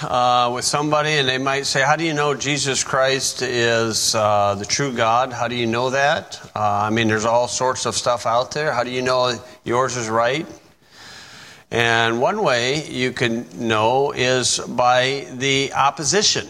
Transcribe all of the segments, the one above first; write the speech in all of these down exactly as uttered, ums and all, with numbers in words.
uh, with somebody and they might say, how do you know Jesus Christ is uh, the true God? How do you know that? Uh, I mean, there's all sorts of stuff out there. How do you know yours is right? And one way you can know is by the opposition.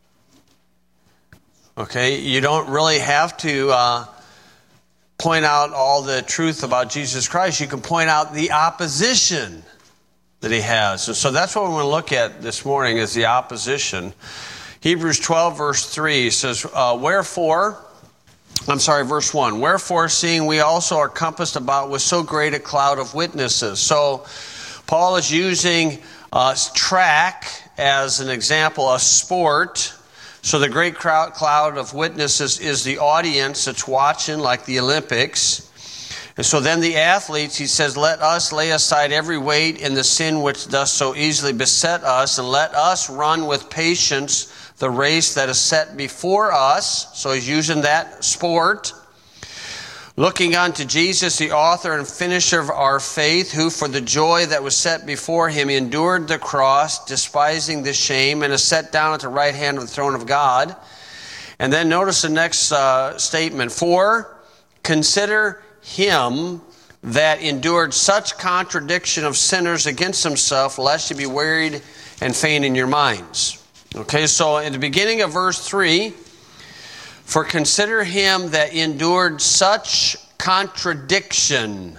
Okay, you don't really have to uh, point out all the truth about Jesus Christ. You can point out the opposition that he has. So, so that's what we want to look at this morning is the opposition. Hebrews twelve verse three says, uh, Wherefore, I'm sorry, verse one, Wherefore, seeing we also are compassed about with so great a cloud of witnesses. So Paul is using uh, track as an example, a sport. So the great crowd, cloud of witnesses is the audience that's watching, like the Olympics. And so then the athletes, he says, let us lay aside every weight and the sin which does so easily beset us, and let us run with patience the race that is set before us. So he's using that sport. Looking unto Jesus, the author and finisher of our faith, who for the joy that was set before him endured the cross, despising the shame, and is set down at the right hand of the throne of God. And then notice the next uh, statement. For consider him that endured such contradiction of sinners against himself, lest you be wearied and faint in your minds. Okay, so in the beginning of verse three, for consider him that endured such contradiction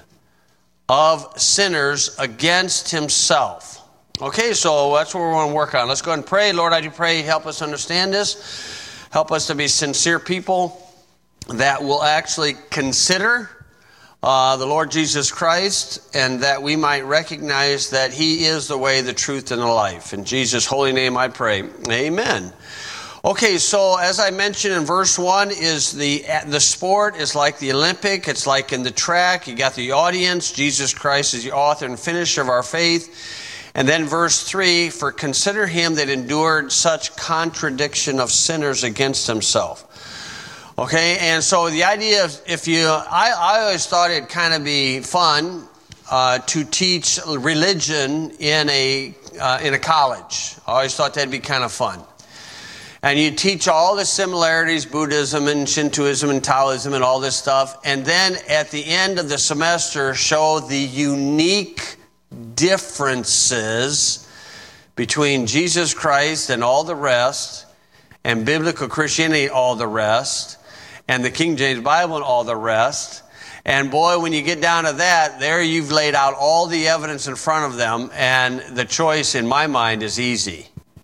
of sinners against himself. Okay, so that's what we want to work on. Let's go ahead and pray. Lord, I do pray, help us understand this. Help us to be sincere people that will actually consider Uh, the Lord Jesus Christ, and that we might recognize that he is the way, the truth, and the life. In Jesus' holy name I pray. Amen. Okay, so as I mentioned in verse one, is the the sport is like the Olympic. It's like in the track. You got the audience. Jesus Christ is the author and finisher of our faith. And then verse three, for consider him that endured such contradiction of sinners against himself. Okay, and so the idea of, if you, I, I always thought it'd kind of be fun uh, to teach religion in a uh, in a college. I always thought that'd be kind of fun. And you teach all the similarities, Buddhism and Shintoism and Taoism and all this stuff, and then at the end of the semester show the unique differences between Jesus Christ and all the rest, and biblical Christianity all the rest, and the King James Bible and all the rest. And boy, when you get down to that, there you've laid out all the evidence in front of them, and the choice in my mind is easy.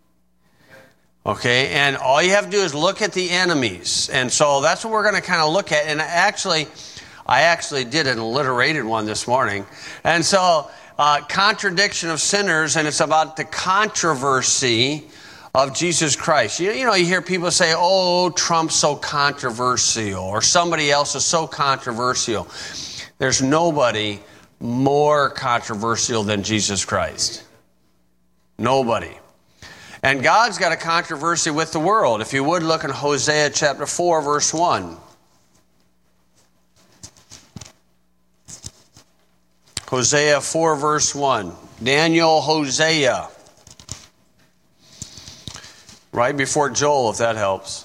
Okay, and all you have to do is look at the enemies. And so that's what we're going to kind of look at. And actually, I actually did an alliterated one this morning. And so, uh, contradiction of sinners, and it's about the controversy of Jesus Christ. You, you know, you hear people say, oh, Trump's so controversial, or somebody else is so controversial. There's nobody more controversial than Jesus Christ. Nobody. And God's got a controversy with the world. If you would look in Hosea chapter four, verse one. Hosea four, verse one. Daniel, Hosea. Right before Joel, if that helps.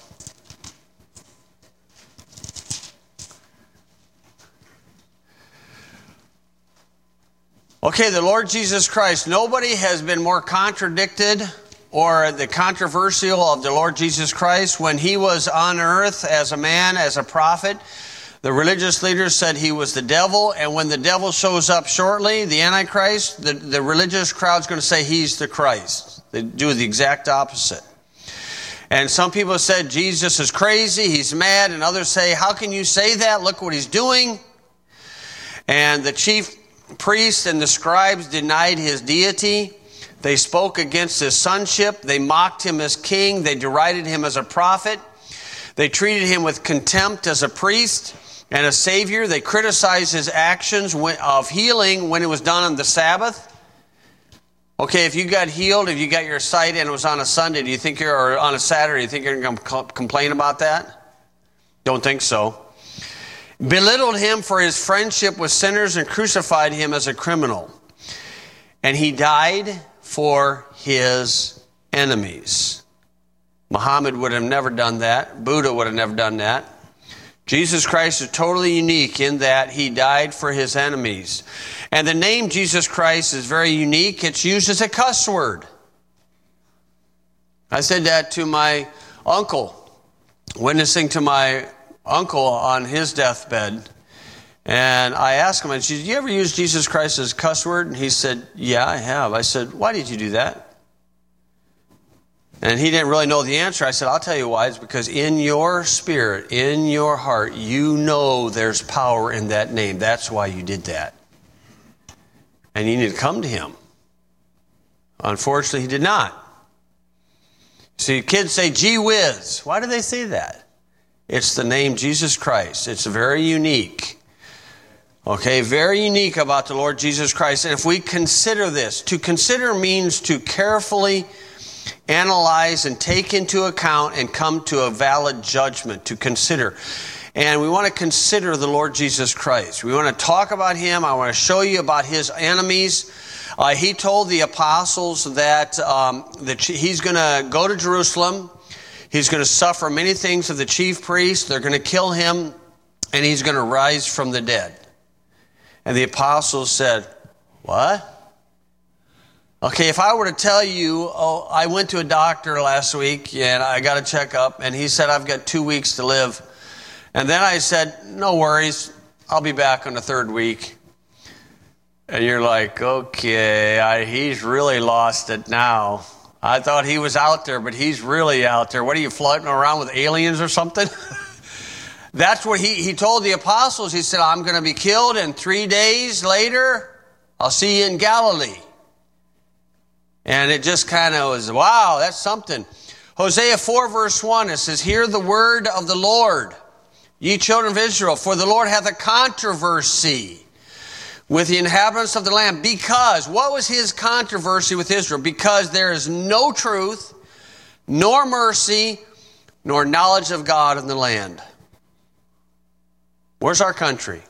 Okay, the Lord Jesus Christ. Nobody has been more contradicted or the controversial of the Lord Jesus Christ. When he was on earth as a man, as a prophet, the religious leaders said he was the devil. And when the devil shows up shortly, the Antichrist, the, the religious crowd's going to say he's the Christ. They do the exact opposite. And some people said Jesus is crazy, he's mad, and others say, how can you say that? Look what he's doing. And the chief priests and the scribes denied his deity. They spoke against his sonship. They mocked him as king. They derided him as a prophet. They treated him with contempt as a priest and a savior. They criticized his actions of healing when it was done on the Sabbath. Okay, if you got healed, if you got your sight and it was on a Sunday, do you think you're, or on a Saturday, do you think you're going to complain about that? Don't think so. Belittled him for his friendship with sinners and crucified him as a criminal. And he died for his enemies. Muhammad would have never done that. Buddha would have never done that. Jesus Christ is totally unique in that he died for his enemies. And the name Jesus Christ is very unique. It's used as a cuss word. I said that to my uncle, witnessing to my uncle on his deathbed. And I asked him, I said, did you ever use Jesus Christ as a cuss word? And he said, yeah, I have. I said, why did you do that? And he didn't really know the answer. I said, I'll tell you why. It's because in your spirit, in your heart, you know there's power in that name. That's why you did that. And you need to come to him. Unfortunately, he did not. See, kids say, gee whiz. Why do they say that? It's the name Jesus Christ. It's very unique. Okay, very unique about the Lord Jesus Christ. And if we consider this, to consider means to carefully analyze and take into account and come to a valid judgment, to consider. And we want to consider the Lord Jesus Christ. We want to talk about him. I want to show you about his enemies. Uh, he told the apostles that, um, that he's going to go to Jerusalem. He's going to suffer many things of the chief priests. They're going to kill him, and he's going to rise from the dead. And the apostles said, what? Okay, if I were to tell you, oh, I went to a doctor last week and I got a checkup and he said I've got two weeks to live. And then I said, no worries, I'll be back on the third week. And you're like, okay, I, he's really lost it now. I thought he was out there, but he's really out there. What are you, floating around with aliens or something? That's what he, he told the apostles. He said, I'm going to be killed, and three days later, I'll see you in Galilee. And it just kind of was, wow, that's something. Hosea four verse one, it says, hear the word of the Lord, ye children of Israel, for the Lord hath a controversy with the inhabitants of the land. Because, what was his controversy with Israel? Because there is no truth, nor mercy, nor knowledge of God in the land. Where's our country?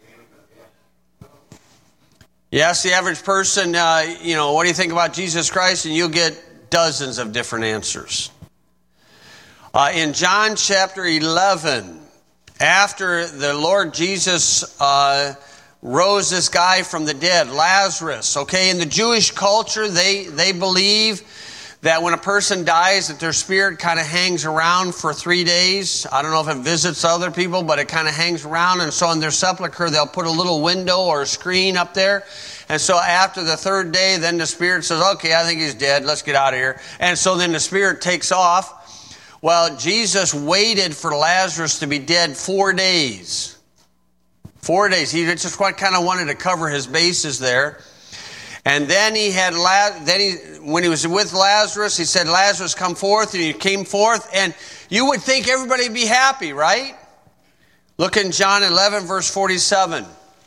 You ask the average person, uh, you know, what do you think about Jesus Christ? And you'll get dozens of different answers. Uh, in John chapter eleven, after the Lord Jesus uh, rose this guy from the dead, Lazarus, okay, in the Jewish culture, they, they believe that when a person dies, that their spirit kind of hangs around for three days. I don't know if it visits other people, but it kind of hangs around. And so in their sepulcher, they'll put a little window or a screen up there. And so after the third day, then the spirit says, okay, I think he's dead. Let's get out of here. And so then the spirit takes off. Well, Jesus waited for Lazarus to be dead four days. Four days. He just kind of wanted to cover his bases there. And then he had, then he, when he was with Lazarus, he said, Lazarus, come forth. And he came forth. And you would think everybody would be happy, right? Look in John eleven, verse forty-seven.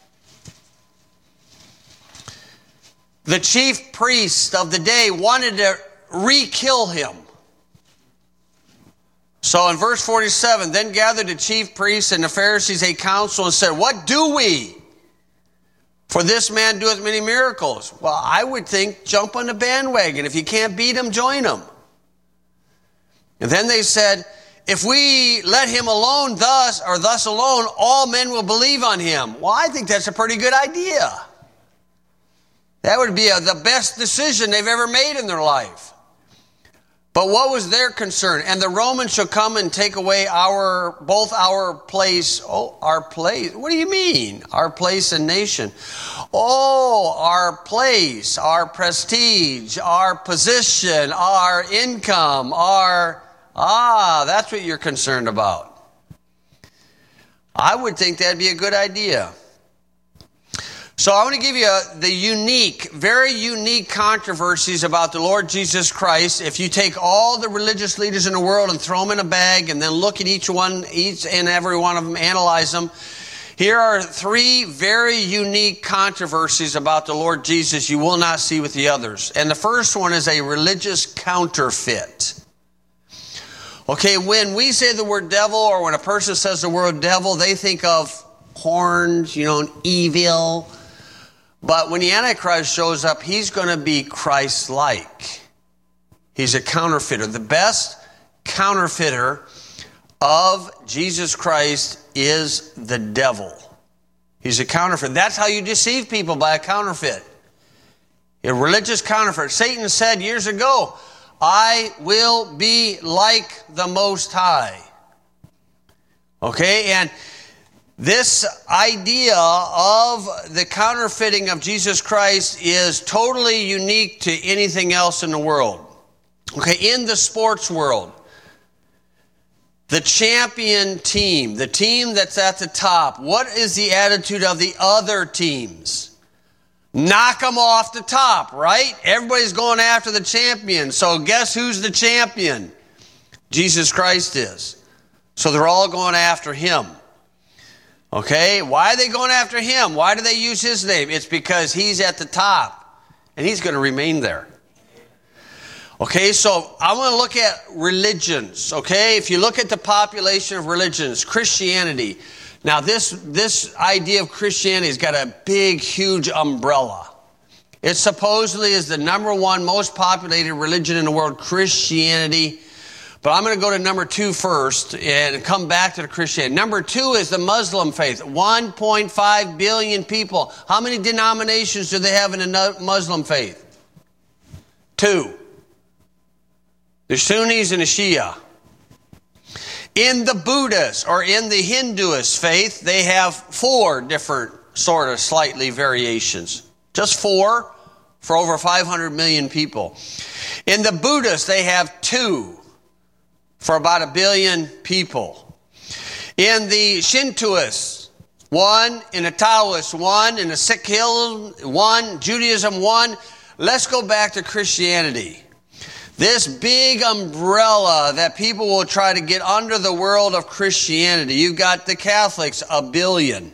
The chief priest of the day wanted to re-kill him. So in verse forty-seven, then gathered the chief priests and the Pharisees a council and said, what do we? For this man doeth many miracles. Well, I would think jump on the bandwagon. If you can't beat him, join him. And then they said, if we let him alone thus, or thus alone, all men will believe on him. Well, I think that's a pretty good idea. That would be a, the best decision they've ever made in their life. But what was their concern? And the Romans shall come and take away our, both our place. Oh, our place. What do you mean? Our place and nation. Oh, our place, our prestige, our position, our income, our, ah, that's what you're concerned about. I would think that'd be a good idea. So I want to give you a, the unique, very unique controversies about the Lord Jesus Christ. If you take all the religious leaders in the world and throw them in a bag and then look at each one, each and every one of them, analyze them, here are three very unique controversies about the Lord Jesus you will not see with the others. And the first one is a religious counterfeit. Okay, when we say the word devil, or when a person says the word devil, they think of horns, you know, evil. But when the Antichrist shows up, he's going to be Christ-like. He's a counterfeiter. The best counterfeiter of Jesus Christ is the devil. He's a counterfeit. That's how you deceive people, by a counterfeit. A religious counterfeit. Satan said years ago, I will be like the Most High. Okay, and this idea of the counterfeiting of Jesus Christ is totally unique to anything else in the world. Okay, in the sports world, the champion team, the team that's at the top, what is the attitude of the other teams? Knock them off the top, right? Everybody's going after the champion. So guess who's the champion? Jesus Christ is. So they're all going after him. Okay, why are they going after him? Why do they use his name? It's because he's at the top, and he's going to remain there. Okay, so I want to look at religions, okay? If you look at the population of religions, Christianity. Now, this, this idea of Christianity has got a big, huge umbrella. It supposedly is the number one most populated religion in the world, Christianity. But I'm going to go to number two first and come back to the Christianity. Number two is the Muslim faith. one point five billion people. How many denominations do they have in the Muslim faith? Two. The Sunnis and the Shia. In the Buddhist or in the Hinduist faith, they have four different sort of slightly variations. Just four for over five hundred million people. In the Buddhist, they have two for about a billion people. In the Shintoists, one. In the Taoists, one. In the Sikhism, one. Judaism, one. Let's go back to Christianity. This big umbrella that people will try to get under the world of Christianity. You've got the Catholics, a billion.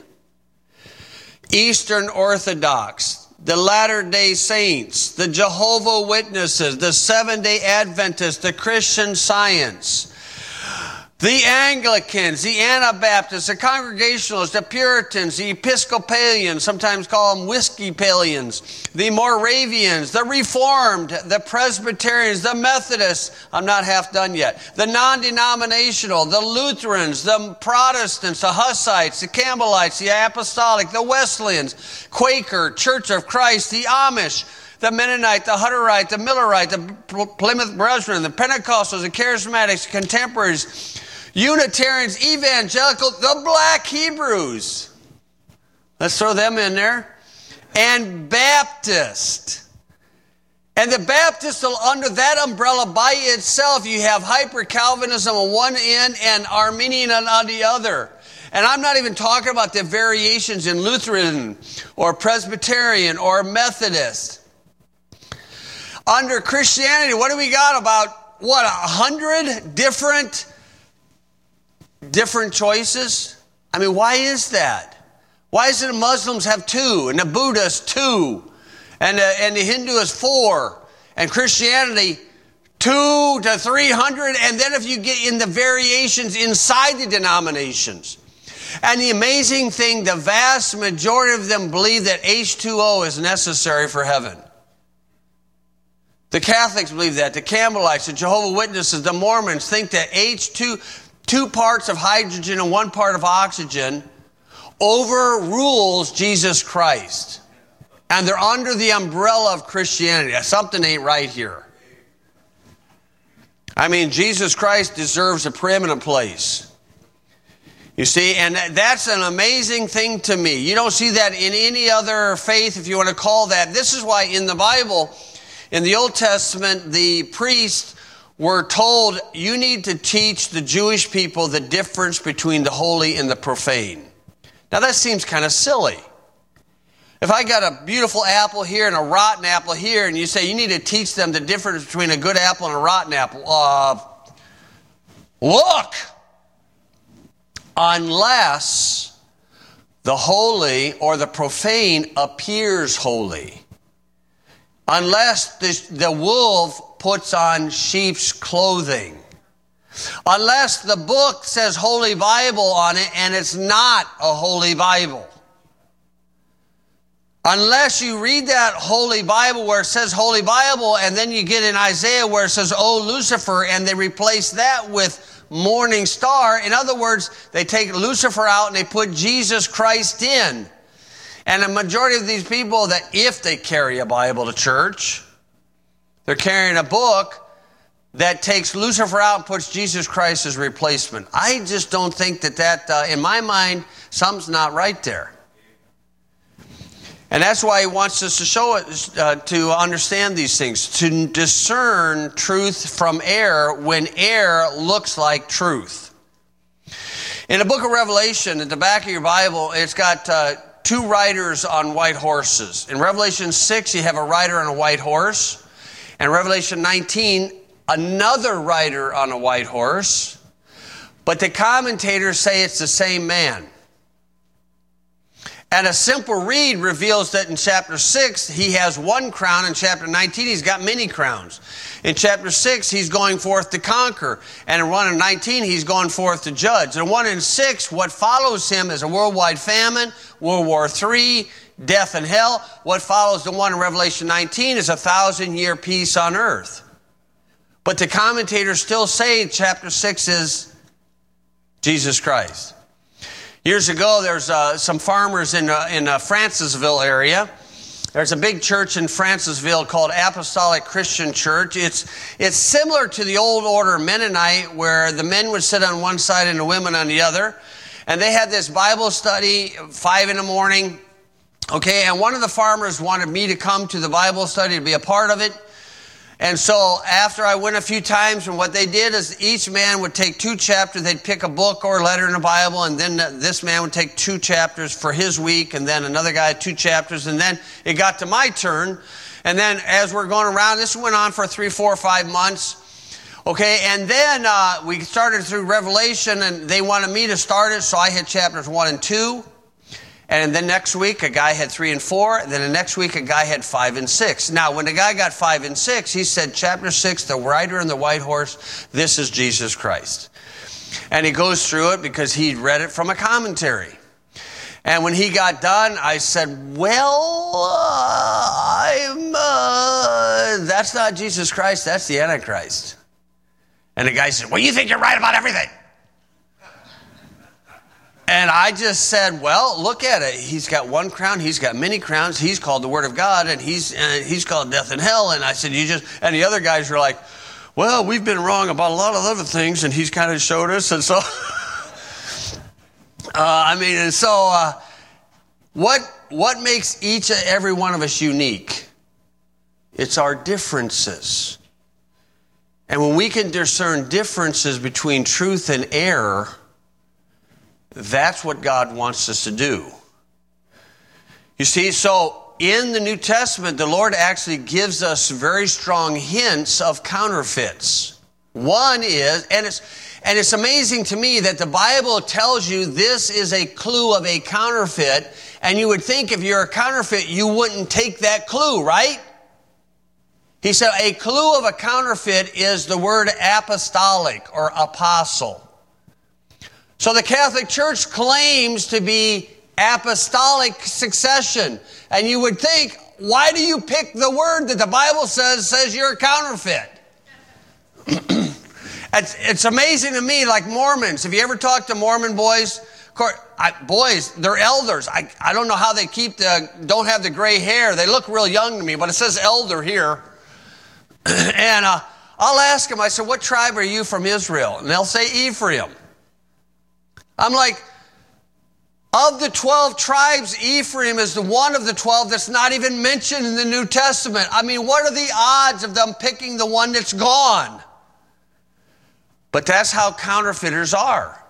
Eastern Orthodox, the Latter-day Saints, the Jehovah's Witnesses, the Seventh-day Adventists, the Christian Science, the Anglicans, the Anabaptists, the Congregationalists, the Puritans, the Episcopalians, sometimes call them Whiskey-palians, the Moravians, the Reformed, the Presbyterians, the Methodists, I'm not half done yet, the non-denominational, the Lutherans, the Protestants, the Hussites, the Campbellites, the Apostolic, the Wesleyans, Quaker, Church of Christ, the Amish, the Mennonite, the Hutterite, the Millerite, the Plymouth Brethren, the Pentecostals, the Charismatics, the Contemporaries, Unitarians, Evangelicals, the Black Hebrews. Let's throw them in there. And Baptist. And the Baptists, under that umbrella by itself, you have hyper-Calvinism on one end and Arminian on the other. And I'm not even talking about the variations in Lutheran or Presbyterian or Methodist. Under Christianity, what do we got? About, what, a hundred different, different choices? I mean, why is that? Why is it the Muslims have two, and the Buddhists two, and the, and the Hindus four, and Christianity two to three hundred, and then if you get in the variations inside the denominations. And the amazing thing, the vast majority of them believe that H two O is necessary for heaven. The Catholics believe that. The Campbellites, the Jehovah's Witnesses, the Mormons think that H two, two parts of hydrogen and one part of oxygen overrules Jesus Christ. And they're under the umbrella of Christianity. Something ain't right here. I mean, Jesus Christ deserves a preeminent place. You see, and that's an amazing thing to me. You don't see that in any other faith, if you want to call that. This is why in the Bible, in the Old Testament, the priests were told, you need to teach the Jewish people the difference between the holy and the profane. Now that seems kind of silly. If I got a beautiful apple here and a rotten apple here, and you say you need to teach them the difference between a good apple and a rotten apple, uh, look! Unless the holy or the profane appears holy. Unless the, the wolf puts on sheep's clothing. Unless the book says Holy Bible on it and it's not a Holy Bible. Unless you read that Holy Bible where it says Holy Bible, and then you get in Isaiah where it says, "Oh, Lucifer," and they replace that with morning star. In other words, they take Lucifer out and they put Jesus Christ in. And the majority of these people, that if they carry a Bible to church, they're carrying a book that takes Lucifer out and puts Jesus Christ as replacement. I just don't think that that, uh, in my mind, something's not right there. And that's why he wants us to show it, uh, to understand these things, to discern truth from error when error looks like truth. In the book of Revelation, at the back of your Bible, it's got uh, two riders on white horses. In Revelation six, you have a rider on a white horse. And Revelation nineteen, another rider on a white horse. But the commentators say it's the same man. And a simple read reveals that in chapter six, he has one crown. In chapter nineteen, he's got many crowns. In chapter six, he's going forth to conquer. And in one in nineteen, he's going forth to judge. And one in six, what follows him is a worldwide famine, World War Three, death and hell. What follows the one in Revelation nineteen is a thousand-year peace on earth. But the commentators still say chapter six is Jesus Christ. Years ago, there's uh, some farmers in uh, in uh, Francisville area. There's a big church in Francisville called Apostolic Christian Church. It's it's similar to the old order Mennonite, where the men would sit on one side and the women on the other. And they had this Bible study, five in the morning. Okay, and one of the farmers wanted me to come to the Bible study to be a part of it. And so after I went a few times, and what they did is each man would take two chapters. They'd pick a book or a letter in the Bible, and then this man would take two chapters for his week, and then another guy two chapters, and then it got to my turn. And then as we're going around, this went on for three, four, five months. Okay, and then uh, we started through Revelation, and they wanted me to start it, so I had chapters one and two. And then next week, a guy had three and four. And then the next week, a guy had five and six. Now, when the guy got five and six, he said, chapter six, the rider and the white horse, this is Jesus Christ. And he goes through it because he'd read it from a commentary. And when he got done, I said, well, uh, I'm, uh, that's not Jesus Christ, that's the Antichrist. And the guy said, well, you think you're right about everything. And I just said, well, look at it. He's got one crown. He's got many crowns. He's called the Word of God, and he's uh, he's called death and hell. And I said, you just, and the other guys were like, well, we've been wrong about a lot of other things, and he's kind of showed us. And so, uh, I mean, and so, uh, what what makes each and every one of us unique? It's our differences. And when we can discern differences between truth and error, that's what God wants us to do. You see, so in the New Testament, the Lord actually gives us very strong hints of counterfeits. One is, and it's and it's amazing to me that the Bible tells you this is a clue of a counterfeit, and you would think if you're a counterfeit, you wouldn't take that clue, right? He said a clue of a counterfeit is the word apostolic or apostle. So the Catholic Church claims to be apostolic succession. And you would think, why do you pick the word that the Bible says says you're a counterfeit? it's, it's amazing to me, like Mormons. Have you ever talked to Mormon boys? Of course, I, boys, they're elders. I, I don't know how they keep the, don't have the gray hair. They look real young to me, but it says elder here. and uh, I'll ask them, I said, what tribe are you from Israel? And they'll say Ephraim. I'm like, of the twelve tribes, Ephraim is the one of the twelve that's not even mentioned in the New Testament. I mean, what are the odds of them picking the one that's gone? But that's how counterfeiters are.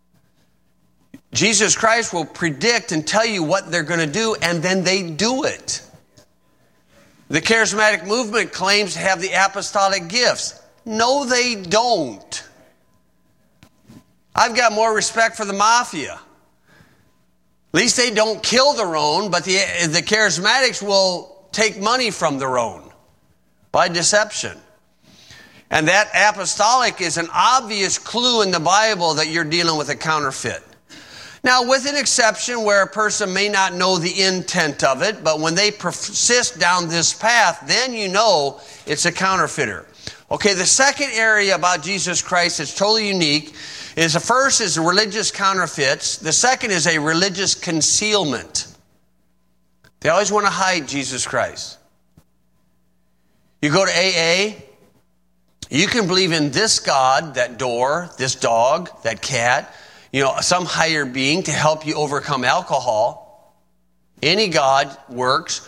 Jesus Christ will predict and tell you what they're going to do, and then they do it. The charismatic movement claims to have the apostolic gifts. No, they don't. I've got more respect for the mafia. At least they don't kill their own, but the, the charismatics will take money from their own by deception. And that apostolic is an obvious clue in the Bible that you're dealing with a counterfeit. Now, with an exception where a person may not know the intent of it, but when they persist down this path, then you know it's a counterfeiter. Okay, the second area about Jesus Christ that's totally unique is the first is religious counterfeits. The second is a religious concealment. They always want to hide Jesus Christ. You go to A A, you can believe in this God, that door, this dog, that cat, you know, some higher being to help you overcome alcohol. Any God works,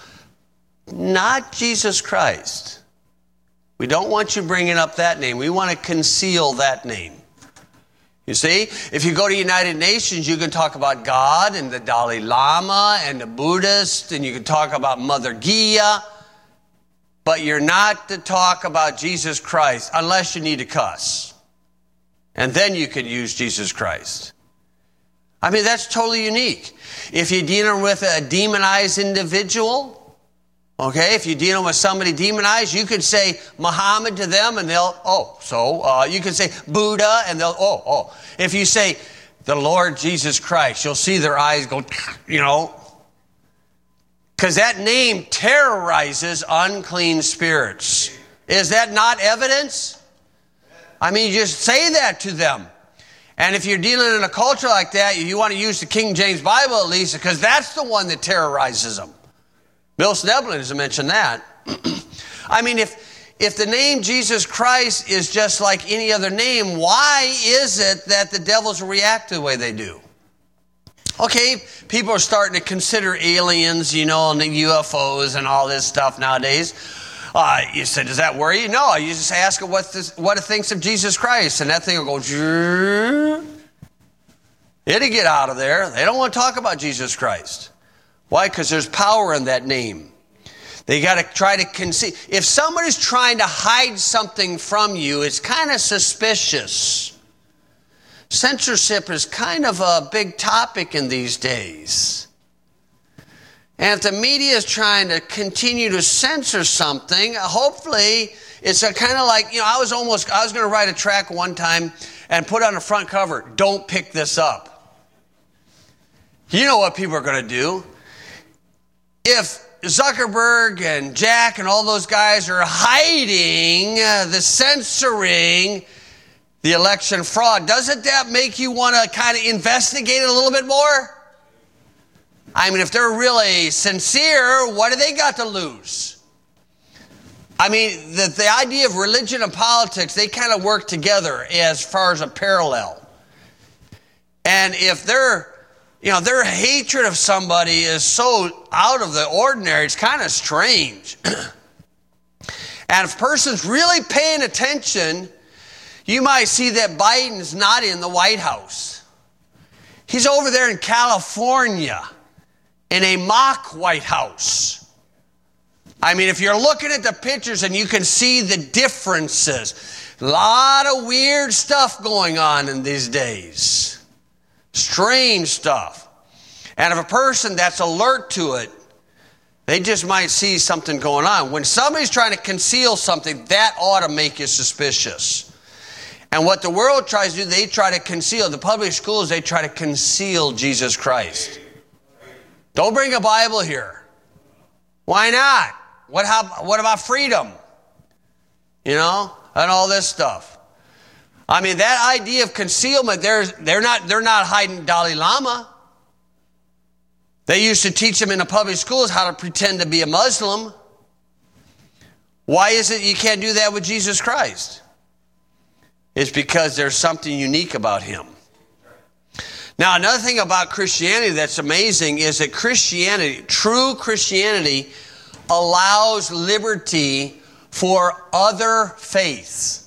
not Jesus Christ. We don't want you bringing up that name. We want to conceal that name. You see, if you go to United Nations, you can talk about God and the Dalai Lama and the Buddhist, and you can talk about Mother Gia, but you're not to talk about Jesus Christ unless you need to cuss. And then you could use Jesus Christ. I mean, that's totally unique. If you're dealing with a demonized individual, okay, if you're dealing with somebody demonized, you could say Muhammad to them and they'll, oh, so, uh, you can say Buddha and they'll, oh, oh. If you say the Lord Jesus Christ, you'll see their eyes go, you know, because that name terrorizes unclean spirits. Is that not evidence? I mean, you just say that to them. And if you're dealing in a culture like that, you want to use the King James Bible at least, because that's the one that terrorizes them. Bill Sneblin has mentioned that. I mean, if if the name Jesus Christ is just like any other name, why is it that the devils react the way they do? Okay, people are starting to consider aliens, you know, and the U F Os and all this stuff nowadays. Uh, you said, does that worry you? No, you just ask it what, this, what it thinks of Jesus Christ, and that thing will go, it'll get out of there. They don't want to talk about Jesus Christ. Why? Because there's power in that name. They got to try to conceal. If somebody's trying to hide something from you, it's kind of suspicious. Censorship is kind of a big topic in these days. And if the media is trying to continue to censor something, hopefully it's a kind of like, you know, I was almost, I was going to write a tract one time and put on the front cover, don't pick this up. You know what people are going to do. If Zuckerberg and Jack and all those guys are hiding uh, the censoring the election fraud, doesn't that make you want to kind of investigate it a little bit more? I mean, if they're really sincere, what do they got to lose? I mean, the, the idea of religion and politics, they kind of work together as far as a parallel. And if they're You know, their hatred of somebody is so out of the ordinary, it's kind of strange. And if a person's really paying attention, you might see that Biden's not in the White House. He's over there in California in a mock White House. I mean, if you're looking at the pictures and you can see the differences, a lot of weird stuff going on in these days. Strange stuff. And if a person that's alert to it, they just might see something going on. When somebody's trying to conceal something, that ought to make you suspicious. And what the world tries to do, they try to conceal. The public schools, they try to conceal Jesus Christ. Don't bring a Bible here. Why not? What, how, what about freedom? You know, and all this stuff. I mean, that idea of concealment, they're, they're, not, they're not hiding Dalai Lama. They used to teach them in the public schools how to pretend to be a Muslim. Why is it you can't do that with Jesus Christ? It's because there's something unique about him. Now, another thing about Christianity that's amazing is that Christianity, true Christianity, allows liberty for other faiths.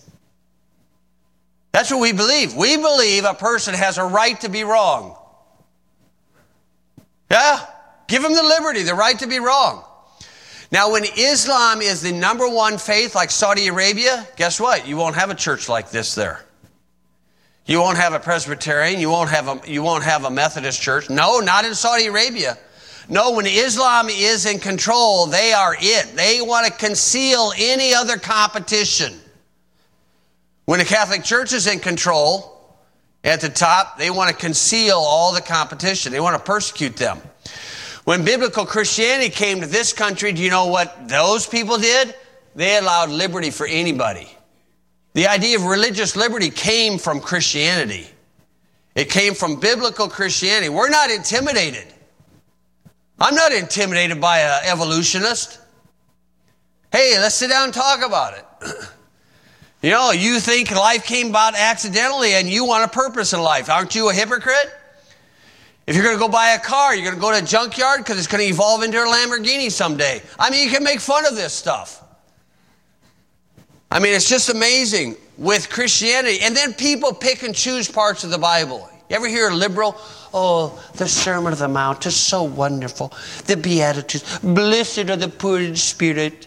That's what we believe. We believe a person has a right to be wrong. Yeah, give them the liberty, the right to be wrong. Now, when Islam is the number one faith, like Saudi Arabia, guess what? You won't have a church like this there. You won't have a Presbyterian. You won't have a, you won't have a Methodist church. No, not in Saudi Arabia. No, when Islam is in control, they are it. They want to conceal any other competition. When the Catholic Church is in control, At the top, they want to conceal all the competition. They want to persecute them. When biblical Christianity came to this country, do you know what those people did? They allowed liberty for anybody. The idea of religious liberty came from Christianity. It came from biblical Christianity. We're not intimidated. I'm not intimidated by an evolutionist. Hey, let's sit down and talk about it. You know, you think life came about accidentally and you want a purpose in life. Aren't you a hypocrite? If you're going to go buy a car, you're going to go to a junkyard because it's going to evolve into a Lamborghini someday. I mean, you can make fun of this stuff. I mean, it's just amazing with Christianity. And then people pick and choose parts of the Bible. You ever hear a liberal? Oh, the Sermon on the Mount is so wonderful. The Beatitudes. Blessed are the poor in spirit.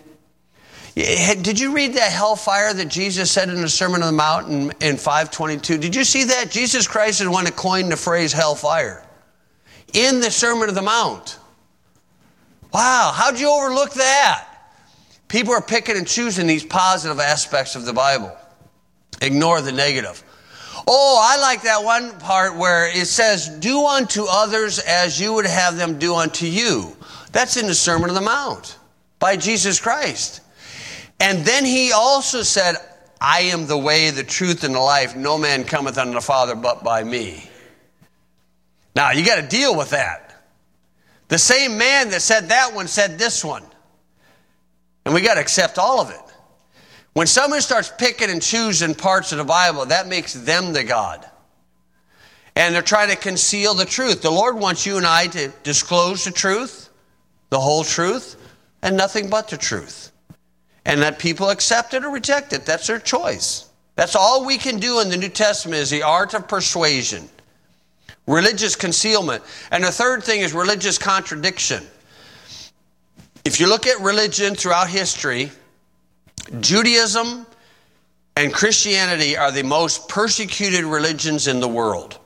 Did you read that hellfire that Jesus said in the Sermon on the Mount in, in five twenty-two? Did you see that? Jesus Christ is the one that coined the phrase hellfire in the Sermon on the Mount. Wow, how'd you overlook that? People are picking and choosing these positive aspects of the Bible. Ignore the negative. Oh, I like that one part where it says, do unto others as you would have them do unto you. That's in the Sermon on the Mount by Jesus Christ. And then he also said, I am the way, the truth, and the life. No man cometh unto the Father but by me. Now, you got to deal with that. The same man that said that one said this one. And we got to accept all of it. When someone starts picking and choosing parts of the Bible, that makes them the God. And they're trying to conceal the truth. The Lord wants you and I to disclose the truth, the whole truth, and nothing but the truth. And let people accept it or reject it. That's their choice. That's all we can do in the New Testament is the art of persuasion. Religious concealment. And the third thing is religious contradiction. If you look at religion throughout history, Judaism and Christianity are the most persecuted religions in the world.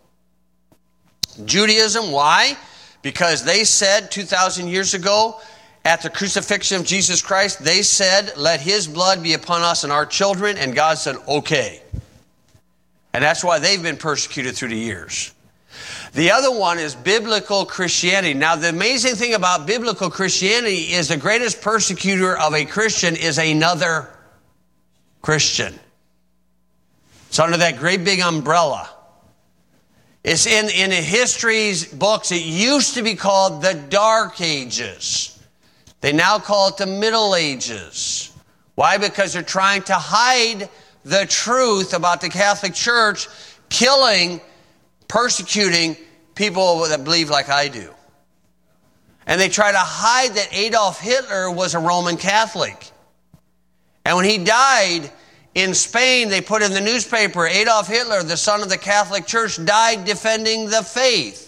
Judaism, why? Because they said two thousand years ago, at the crucifixion of Jesus Christ, they said, let his blood be upon us and our children. And God said, okay. And that's why they've been persecuted through the years. The other one is biblical Christianity. Now, the amazing thing about biblical Christianity is the greatest persecutor of a Christian is another Christian. It's under that great big umbrella. It's in, in the history's books. It used to be called the Dark Ages. They now call it the Middle Ages. Why? Because they're trying to hide the truth about the Catholic Church, killing, persecuting people that believe like I do. And they try to hide that Adolf Hitler was a Roman Catholic. And when he died in Spain, they put in the newspaper, Adolf Hitler, the son of the Catholic Church, died defending the faith.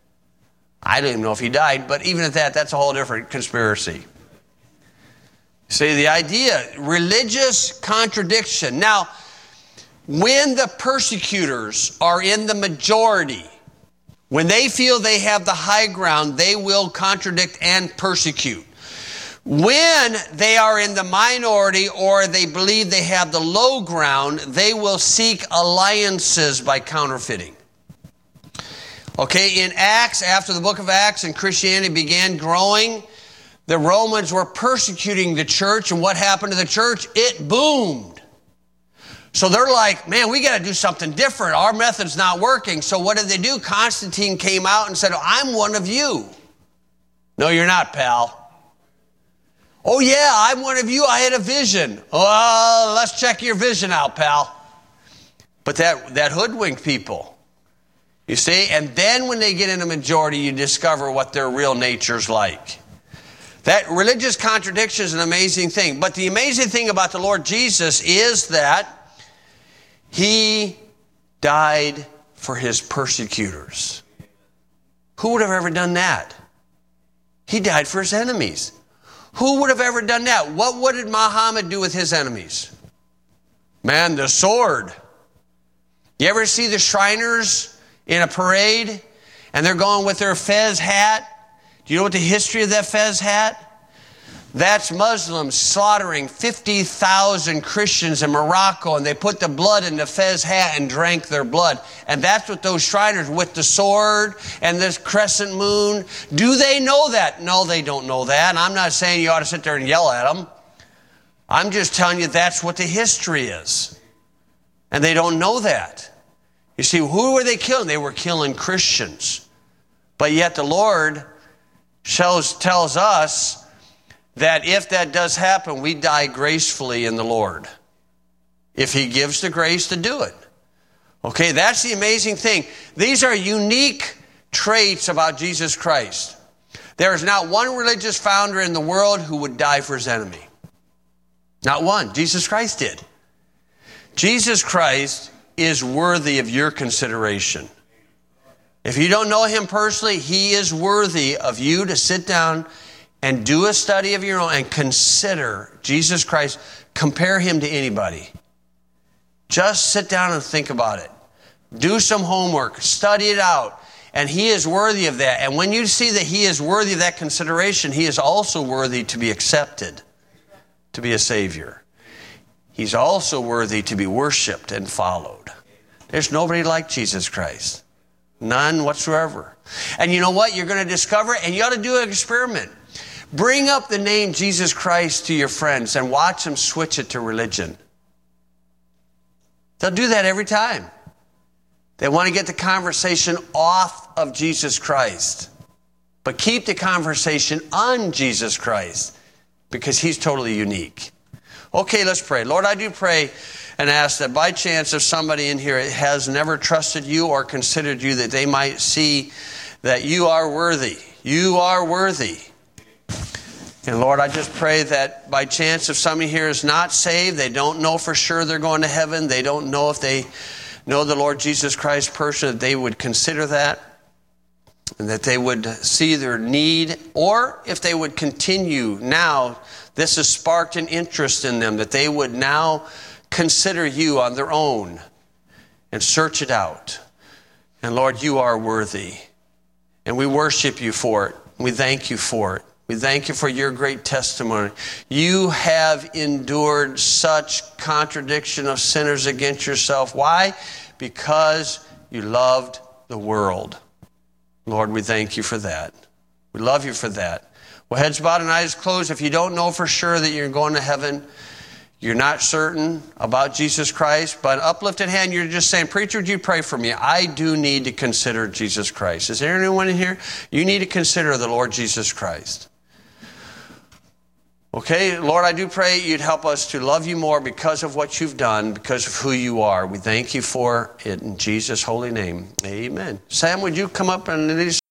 I don't even know if he died, but even at that, that's a whole different conspiracy. See, the idea, religious contradiction. Now, when the persecutors are in the majority, when they feel they have the high ground, they will contradict and persecute. When they are in the minority or they believe they have the low ground, they will seek alliances by counterfeiting. Okay, in Acts, after the book of Acts and Christianity began growing, the Romans were persecuting the church, and what happened to the church? It boomed. So they're like, man, we got to do something different. Our method's not working. So what did they do? Constantine came out and said, I'm one of you. No, you're not, pal. Oh, yeah, I'm one of you. I had a vision. Oh, let's check your vision out, pal. But that, that hoodwinked people. You see, and then when they get in a majority, you discover what their real nature's like. That religious contradiction is an amazing thing. But the amazing thing about the Lord Jesus is that he died for his persecutors. Who would have ever done that? He died for his enemies. Who would have ever done that? What, what did Muhammad do with his enemies? Man, the sword. You ever see the Shriners in a parade, and they're going with their fez hat? Do you know what the history of that fez hat? That's Muslims slaughtering fifty thousand Christians in Morocco, and they put the blood in the Fez hat and drank their blood. And that's what those Shriners with the sword and this crescent moon, do they know that? No, they don't know that. And I'm not saying you ought to sit there and yell at them. I'm just telling you that's what the history is. And they don't know that. You see, who were they killing? They were killing Christians. But yet the Lord shows, tells us that if that does happen, we die gracefully in the Lord. If He gives the grace to do it. Okay, that's the amazing thing. These are unique traits about Jesus Christ. There is not one religious founder in the world who would die for his enemy. Not one. Jesus Christ did. Jesus Christ is worthy of your consideration. If you don't know Him personally, He is worthy of you to sit down and do a study of your own and consider Jesus Christ. Compare Him to anybody. Just sit down and think about it. Do some homework. Study it out. And He is worthy of that. And when you see that He is worthy of that consideration, He is also worthy to be accepted, to be a Savior. He's also worthy to be worshiped and followed. There's nobody like Jesus Christ. None whatsoever. And you know what? You're going to discover, and you ought to do an experiment. Bring up the name Jesus Christ to your friends and watch them switch it to religion. They'll do that every time. They want to get the conversation off of Jesus Christ. But keep the conversation on Jesus Christ because He's totally unique. Okay, let's pray. Lord, I do pray and ask that by chance if somebody in here has never trusted You or considered You, that they might see that You are worthy. You are worthy. And Lord, I just pray that by chance if somebody here is not saved, they don't know for sure they're going to heaven, they don't know if they know the Lord Jesus Christ personally, that they would consider that and that they would see their need, or if they would continue now, this has sparked an interest in them, that they would now consider You on their own and search it out. And Lord, You are worthy. And we worship You for it. We thank You for it. We thank You for Your great testimony. You have endured such contradiction of sinners against Yourself. Why? Because You loved the world. Lord, we thank You for that. We love You for that. Well, heads bowed and eyes closed. If you don't know for sure that you're going to heaven, you're not certain about Jesus Christ, but uplifted hand, you're just saying, preacher, would you pray for me? I do need to consider Jesus Christ. Is there anyone in here? You need to consider the Lord Jesus Christ. Okay, Lord, I do pray You'd help us to love You more because of what You've done, because of who You are. We thank You for it in Jesus' holy name. Amen. Sam, would you come up and lead us?